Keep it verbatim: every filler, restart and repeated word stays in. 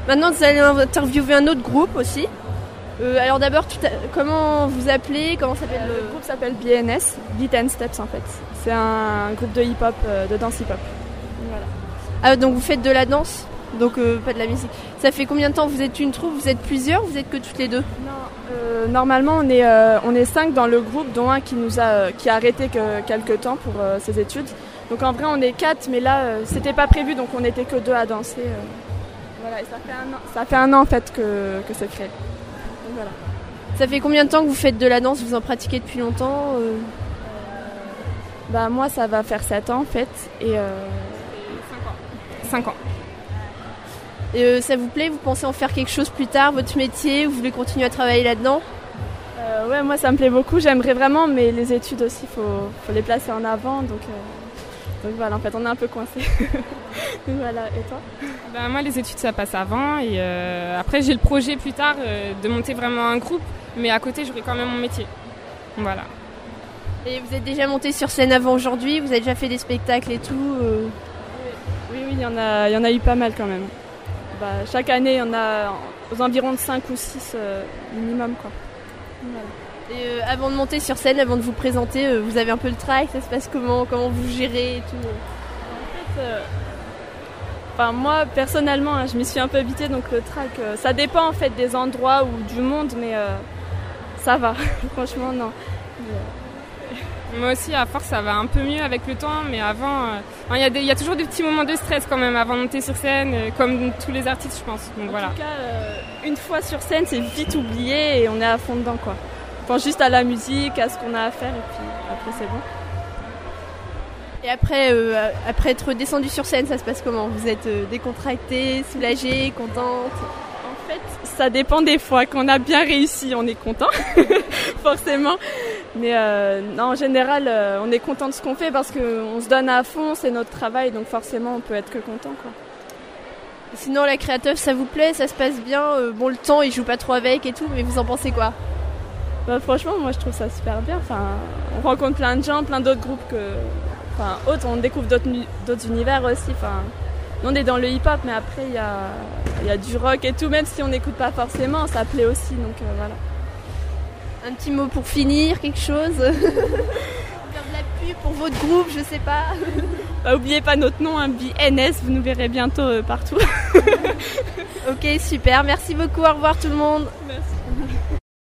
Maintenant, vous allez interviewer un autre groupe aussi. Euh, alors d'abord, tout à... comment vous appelez? Comment s'appelle euh, le... le groupe s'appelle B N S, Beat and Steps en fait. C'est un groupe de hip-hop, euh, de danse hip-hop. Voilà. Ah, donc vous faites de la danse, donc euh, pas de la musique. Ça fait combien de temps vous êtes une troupe? Vous êtes plusieurs? Vous êtes que toutes les deux? Non, euh, normalement on est euh, on est cinq dans le groupe, dont un qui nous a euh, qui a arrêté que quelques temps pour euh, ses études. Donc en vrai on est quatre, mais là euh, c'était pas prévu, donc on n'était que deux à danser. Euh. Voilà, et ça fait un an, ça fait un an en fait que que c'est créé. Donc, voilà. Ça fait combien de temps que vous faites de la danse? Vous en pratiquez depuis longtemps? euh... Bah moi ça va faire sept ans en fait et euh... cinq ans. Et euh, ça vous plaît? Vous pensez en faire quelque chose plus tard, votre métier? Vous voulez continuer à travailler là-dedans? euh, Ouais, moi ça me plaît beaucoup, j'aimerais vraiment, mais les études aussi, il faut, faut les placer en avant, donc, euh, donc voilà, en fait on est un peu coincés. Donc voilà, et toi? Ben, moi les études ça passe avant et euh, après j'ai le projet plus tard euh, de monter vraiment un groupe, mais à côté j'aurai quand même mon métier. Voilà. Et vous êtes déjà monté sur scène avant aujourd'hui? Vous avez déjà fait des spectacles et tout euh... Oui, oui, il y en a, il y en a eu pas mal quand même. Bah, chaque année, il y en a aux environs de cinq ou six euh, minimum, quoi. Voilà. Et euh, avant de monter sur scène, avant de vous présenter, euh, vous avez un peu le track, ça se passe comment? Comment vous gérez et tout? En fait, euh, enfin, moi, personnellement, hein, je m'y suis un peu habituée, donc le track, euh, ça dépend en fait des endroits ou du monde, mais euh, ça va, franchement, non. Mais, euh, Moi aussi, à force, ça va un peu mieux avec le temps, mais avant, il euh, y, y a toujours des petits moments de stress quand même avant de monter sur scène, euh, comme tous les artistes, je pense. Donc, en voilà. tout cas, euh, une fois sur scène, c'est vite oublié et on est à fond dedans, quoi. On pense juste à la musique, à ce qu'on a à faire, et puis après, c'est bon. Et après, euh, après être descendu sur scène, ça se passe comment? Vous êtes euh, décontractée, soulagée, contente? En fait, ça dépend des fois. Quand on a bien réussi, on est content, forcément. Mais euh, non, en général, euh, on est content de ce qu'on fait parce qu'on se donne à fond, c'est notre travail, donc forcément, on peut être que content, quoi. Sinon, la créateuf, ça vous plaît? Ça se passe bien? euh, Bon, le temps, il joue pas trop avec et tout, mais vous en pensez quoi? Bah, franchement, moi, je trouve ça super bien. Enfin, on rencontre plein de gens, plein d'autres groupes que... Enfin, autres, on découvre d'autres, d'autres univers aussi. Enfin, nous, on est dans le hip-hop, mais après, il y a, il y a du rock et tout, même si on n'écoute pas forcément, ça plaît aussi, donc euh, voilà. Un petit mot pour finir, quelque chose? Faire de la pub pour votre groupe, je sais pas. Bah, oubliez pas notre nom, hein, B N S, vous nous verrez bientôt euh, partout. Ok, super, merci beaucoup, au revoir tout le monde. Merci.